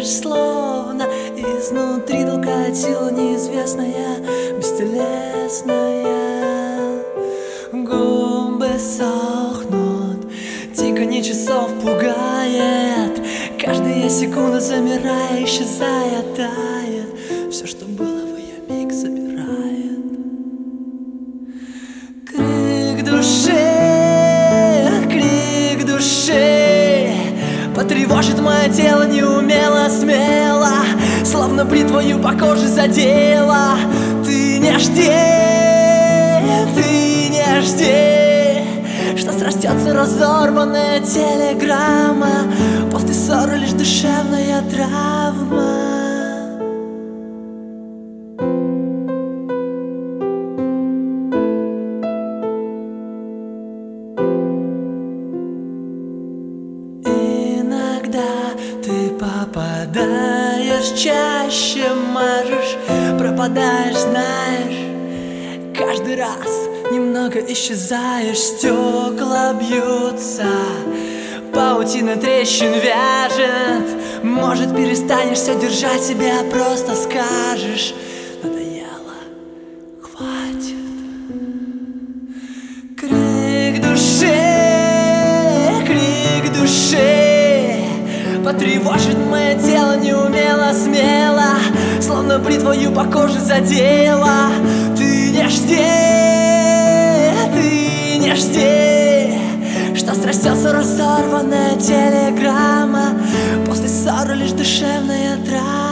дышишь, словно изнутри толкает сила неизвестная, бестелесная. Губы сохнут, тиканье часов пугает. Каждая секунда замирая, исчезая, тает. Все, что было в ее миг, забирает. Крик души потревожит мое тело неумело, смело, словно бритвою по коже задела. Ты не жди, что срастется разорванная телеграмма. После ссоры лишь душевная травма. Ты попадаешь чаще, мажешь, пропадаешь, знаешь. Каждый раз немного исчезаешь, стекла бьются, паутина трещин вяжет. Может, перестанешь все держать себя, просто скажешь: надоело, хватит. Крик души потревожит мое тело неумело, смело, словно бритвою по коже задела. Ты не жди, что срастется разорванная телеграмма. После ссоры лишь душевная травма.